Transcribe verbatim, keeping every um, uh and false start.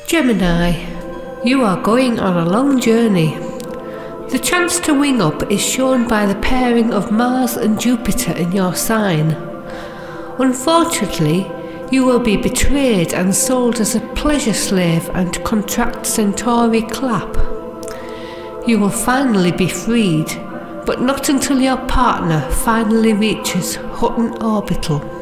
Gemini, you are going on a long journey. The chance to wing up is shown by the pairing of Mars and Jupiter in your sign. Unfortunately, you will be betrayed and sold as a pleasure slave and contract Centauri clap. You will finally be freed, but not until your partner finally reaches Hutton orbital.